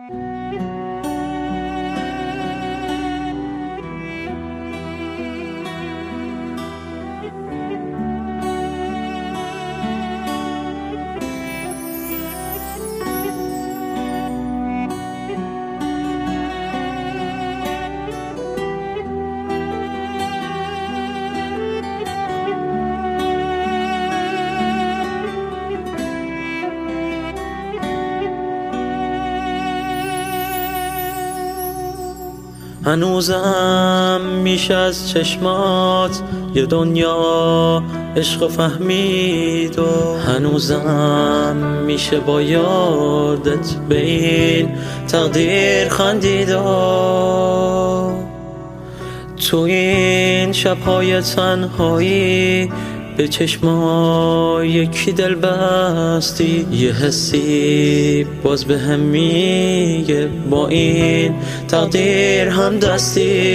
هنوزم میشه از چشمات یه دنیا عشق فهمید و هنوزم میشه با یادت به این تقدیر خندید و تو این شبهای تنهایی به چشمای یکی دل بستی، یه حسی باز به هم میگه با این تقدیر هم دستی،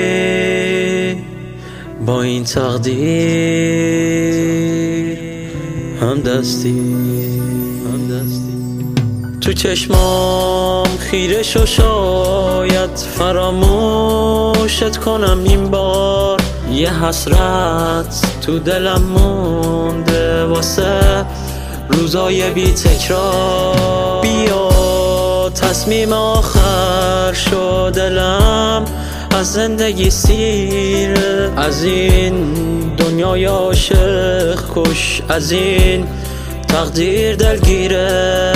با این تقدیر هم دستی. تو چشمام خیره شو شاید فراموشت کنم این بار، یه حسرت تو دلم مونده واسه روزای بی تکرار. بیا تصمیم آخر شو، دلم از زندگی سیره، از این دنیای عاشق کش، از این تقدیر دلگیره،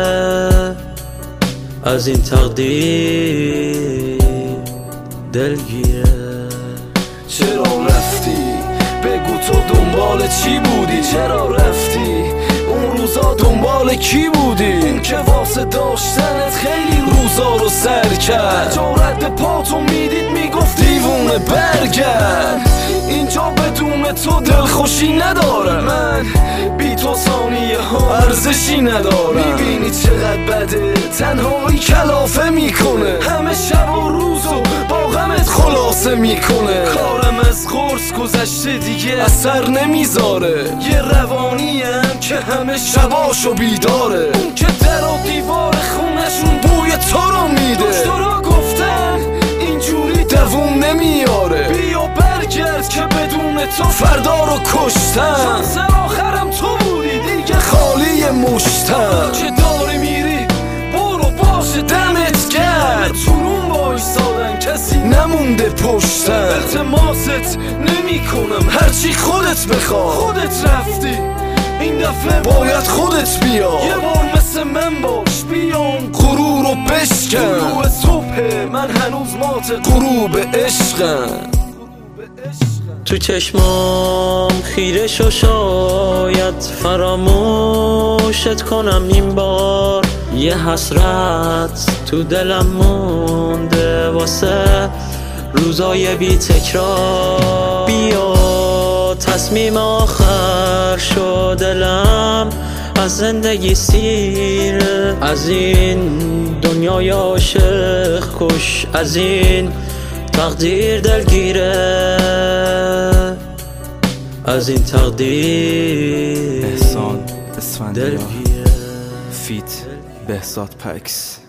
از این تقدیر دلگیره. چرا رفتی؟ بگو تو دنبال چی بودی؟ چرا رفتی؟ اون روزا دنبال کی بودی؟ اون که واسه داشتنت خیلی روزا رو سر کرد، جرأت به پاتو میدید میگفت دیوونه برگرد. اینجا بدون تو دلخوشی ندارم، من بی تو ثانیه ها ارزشی ندارم. میبینی چقدر بده تنهایی کلافه میکنه، همه شب و روزو با غمت خلاصه میکنه. کارم از قرص گذشته دیگه اثر نمیذاره، یه روانیم که همه شباشو بیداره. اون که در و دیوار خونشون بوی تو رو میده، دکترها گفتن اینجوری دووم نمیاره. بیا برگرد که بدون تو فردا رو کشتن، شانس آخرم تو بودی دیگه خالی مشتم. که داری میری برو باشه دمت گرد، تورون بایستادن کسی نمونده پشتم. التماست نمی کنم هرچی خودت بخواه، خودت رفتی این دفعه باید خودت بیا. یه بار مثل من باش، بیام غرور رو بشکن. طلوع صبح من هنوز مات غروب عشقم. تو چشمام خیره شو شاید فراموشت کنم این بار، یه حسرت تو دلم مونده واسه روزای بی تکرار. بیا تصمیم آخر شو، دلم از زندگی سیره، از این دنیای عاشق کش، از این تقدیر دلگیره، از این تقدیر احسان اسفندیار دلگیره. فیت بهزاد پکس.